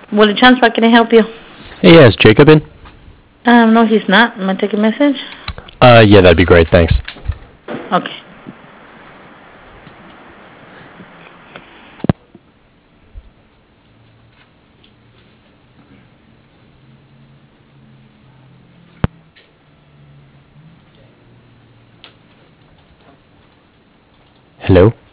Willie Transport, can I help you? Hey, yeah, is Jacob in? No, he's not. I'm gonna take a message. Yeah, that'd be great, thanks. Okay. Hello?